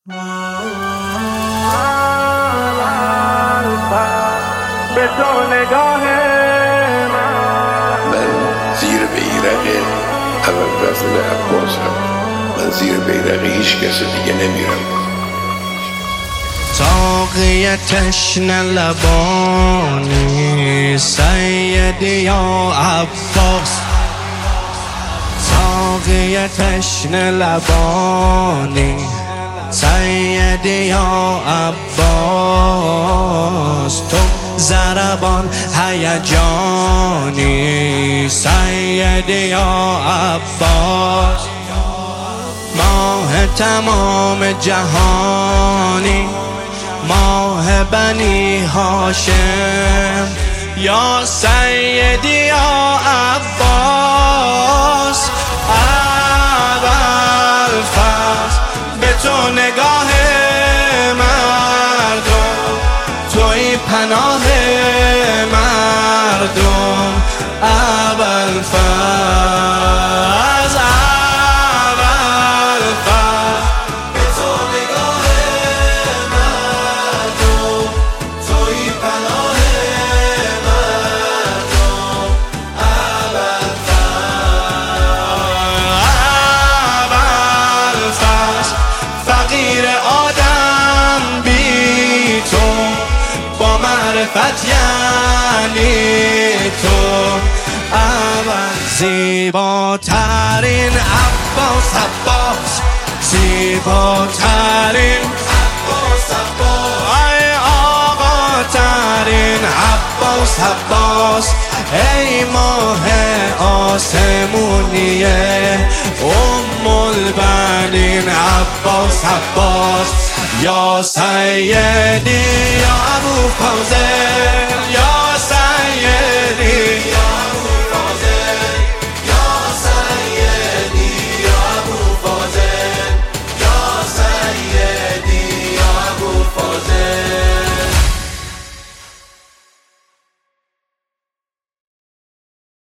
به تو نگاه من زیر بیرق ابوالفضل عباسم. من زیر بیرق هیچ کس دیگه نمیرم. ساقی تشنه لبانی سیدی یا عباس، ساقی تشنه لبانی سیدی یا عباس، تو ضربان هیجانی سیدی یا عباس، ماه تمام جهانی ماه بنی هاشم یا سیدی یا عباس. ابوالفضل به تو نگاه مردم، توی پناه مردم. ابوالفضل به تو نگاه مردم، توی پناه مردم. ابوالفضل فقیر آدم بی تو، با معرفت یعنی تو. زیباترین عباس عباس، زیباترین عباس عباس، ای آقا ترین عباس عباس، ای ماه آسمونیه ام البنین عباس عباس. یا سیدی یا ابوالفضل